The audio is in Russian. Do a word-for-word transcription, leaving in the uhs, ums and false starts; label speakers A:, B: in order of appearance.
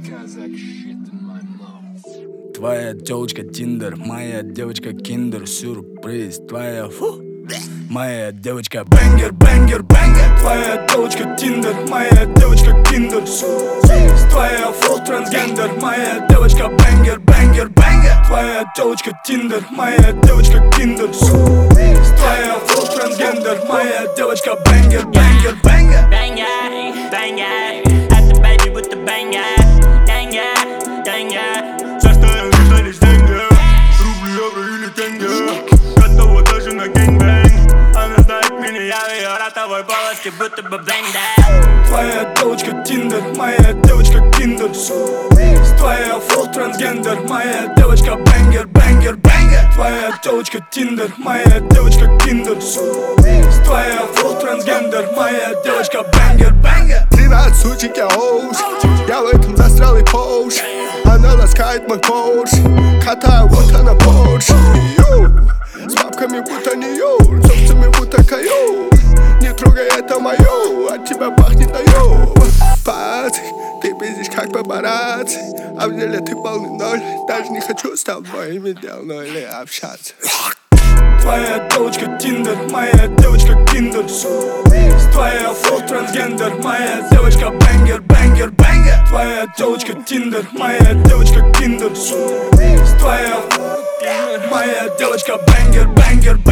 A: Твоя девочка Тиндер, моя девочка Киндер, сюрприз. Твоя фу, моя девочка бэнгер, бэнгер, бэнгер. Твоя девочка Тиндер, моя девочка Киндер, сюрприз. Твоя фу, трансгендер, моя девочка бэнгер, бэнгер, бэнгер. Твоя девочка Тиндер, моя девочка Киндер, сюрприз. Твоя фу, трансгендер, моя девочка бэнгер, бэнгер, бэнгер.
B: Бэнгер, бэнгер, это бэйби будто бэнгер. Бэнгер, бэнгер. Все, что я вижу, лишь деньги. Рубли, евро или тенге. Готова даже на гэнг-бэнг. Она знает меня, я в ее ротовой полости, будто бы блендер.
A: Твоя девочка Тиндер, моя девочка Киндер, сюрприз. Твоя фул трансгендер, моя девочка бэнгер, бэнгер, бэнгер. Твоя девочка Тиндер, моя девочка Киндер, сюрприз. Твоя фул трансгендер, моя девочка бэнгер, бэнгер.
C: Привет, сучек, я оуш. Я в этом застрял и поуш. Она ласкает мой порш. Катаю, вот она порш. С бабками будто не юр, с овцами будто каюр. Не трогай, это моё, от тебя пахнет на ё. Пац, ты пиздишь как папарацци, а в деле ты полный ноль. Даже не хочу с тобой иметь дело, ну или общаться.
A: Твоя девочка Тиндер, моя девочка Киндер, сюрприз. Твоя фул трансгендер, моя девочка бэнгер, бэнгер, бэнгер. Твоя девочка Тиндер, моя девочка Киндер, сюрприз. Твоя фул, моя девочка бэнгер, бэнгер,